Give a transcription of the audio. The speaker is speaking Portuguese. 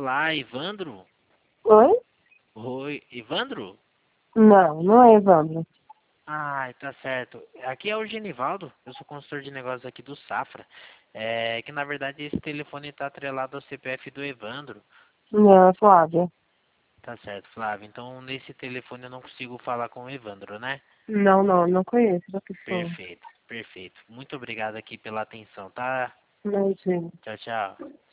Olá, Evandro? Oi? Oi, Evandro? Não, não é Evandro. Ah, tá certo. Aqui é o Genivaldo, eu sou consultor de negócios aqui do Safra. É que na verdade esse telefone está atrelado ao CPF do Evandro. Não, é Flávia. Tá certo, Flávio. Então nesse telefone eu não consigo falar com o Evandro, né? Não conheço essa pessoa. Perfeito, perfeito. Muito obrigado aqui pela atenção, tá? Imagina. Tchau, tchau.